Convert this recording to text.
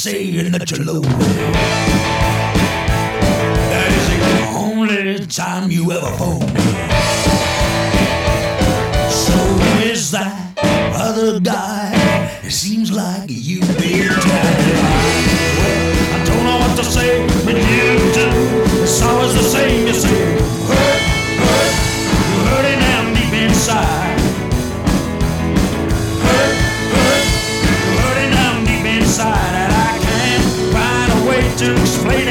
saying that you love me. That is the only time you ever phoned me. So who is that other guy? It seems like you've been tied. Well, I don't know what to say when you do. It's always the same, you say, hurt, hurt, you're hurting down deep inside. Hurt, hurt, you're hurting down deep inside. And I can't find a way to explain